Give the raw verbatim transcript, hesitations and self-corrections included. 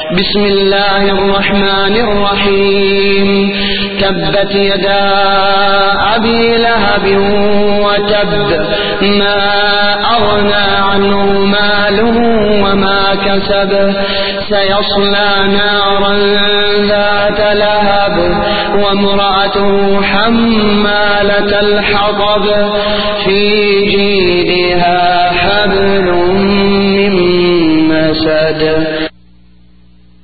बिस्मिल्लाहिर्रहमानिर्रहीम। तब्बत यदा अबी लहब व तब मा अग़ना अन्हु मालुहु व मा कसब सयस्ला नारन ज़ात लहब व इम्रअतुहु हम्मालतल हतब फी जीदिहा हब्लुम मिन मसद।